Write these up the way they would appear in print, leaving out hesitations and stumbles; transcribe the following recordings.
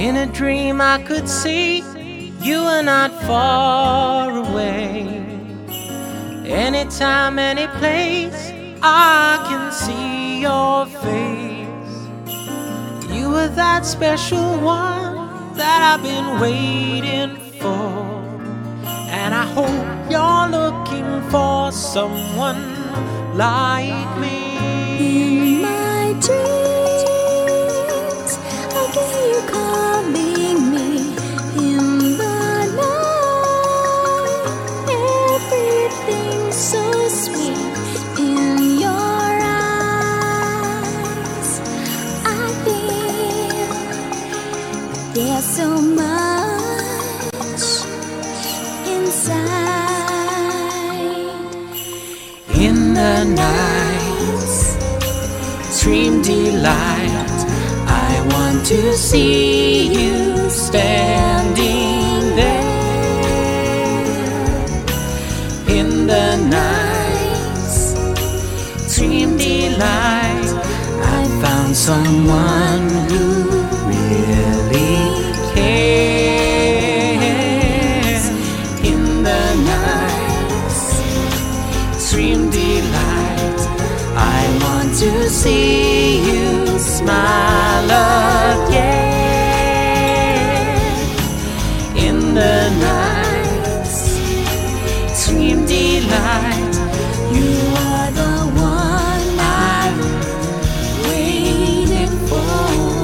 In a dream I could see you were not far away. Anytime, any place, I can see your face. You were that special one that I've been waiting for. And I hope you're looking for someone like me. In my dreams, I can hear you calling me. In the night, everything's so sweet. In your eyes, I feel there's so much inside. In the night's dream delight, I want to see you standing there. In the night's dream delight, I found someone who really cares. In the night's dream delight, I want to see you smile again. In the night's dream delight, you are the one I've waited for.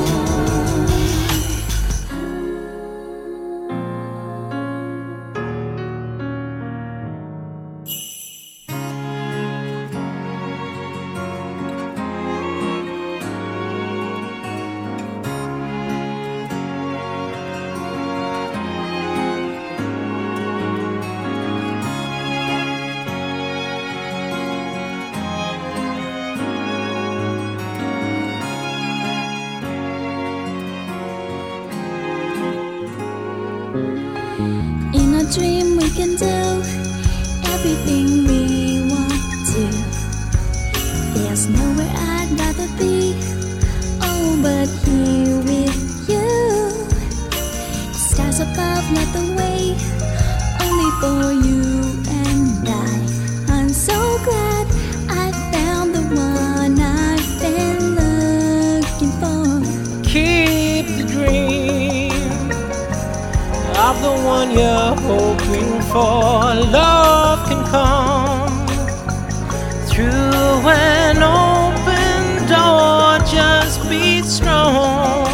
In a dream we can do everything we want to. There's nowhere I'd rather be, oh, but here with you. Stars above light the way, only for you and I'm so glad I found the one I've been looking for. Keep the dream of the one you're hoping for. Love can come through an open door. Just be strong,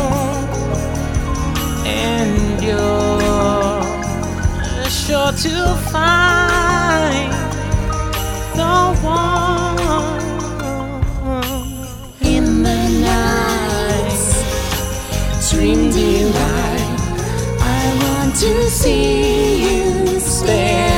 and you're sure to find the one. In the night's dream delight, I want to see you stand.